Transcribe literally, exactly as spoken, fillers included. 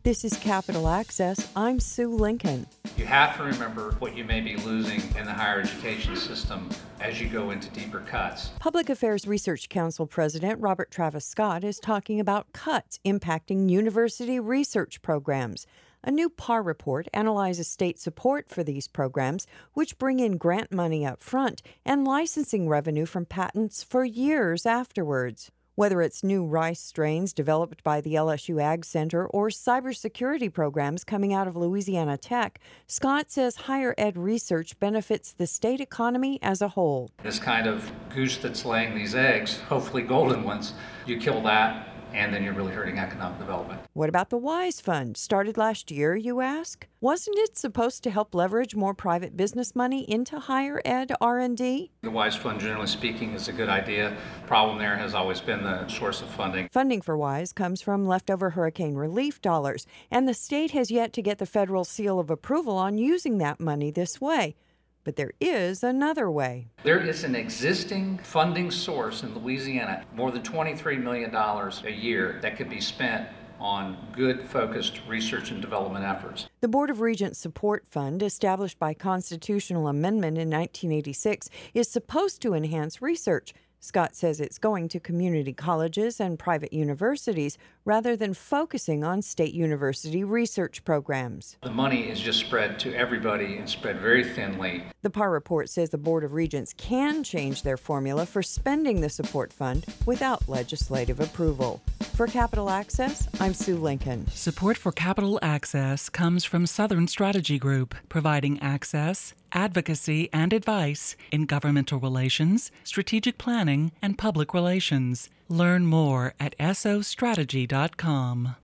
This is Capital Access. I'm Sue Lincoln. You have to remember what you may be losing in the higher education system as you go into deeper cuts. Public Affairs Research Council President Robert Travis Scott is talking about cuts impacting university research programs. A new P A R report analyzes state support for these programs, which bring in grant money up front and licensing revenue from patents for years afterwards. Whether it's new rice strains developed by the L S U Ag Center or cybersecurity programs coming out of Louisiana Tech, Scott says higher ed research benefits the state economy as a whole. This kind of goose that's laying these eggs, hopefully golden ones, you kill that, and then you're really hurting economic development. What about the WISE Fund, started last year, you ask? Wasn't it supposed to help leverage more private business money into higher ed R and D? The WISE Fund, generally speaking, is a good idea. Problem there has always been the source of funding. Funding for WISE comes from leftover hurricane relief dollars, and the state has yet to get the federal seal of approval on using that money this way. But there is another way. There is an existing funding source in Louisiana, more than twenty-three million dollars a year, that could be spent on good, focused research and development efforts. The Board of Regents Support Fund, established by constitutional amendment in nineteen eighty-six, is supposed to enhance research. Scott says it's going to community colleges and private universities rather than focusing on state university research programs. The money is just spread to everybody and spread very thinly. The P A R report says the Board of Regents can change their formula for spending the support fund without legislative approval. For Capital Access, I'm Sue Lincoln. Support for Capital Access comes from Southern Strategy Group, providing access, advocacy, and advice in governmental relations, strategic planning, and public relations. Learn more at S O strategy dot com.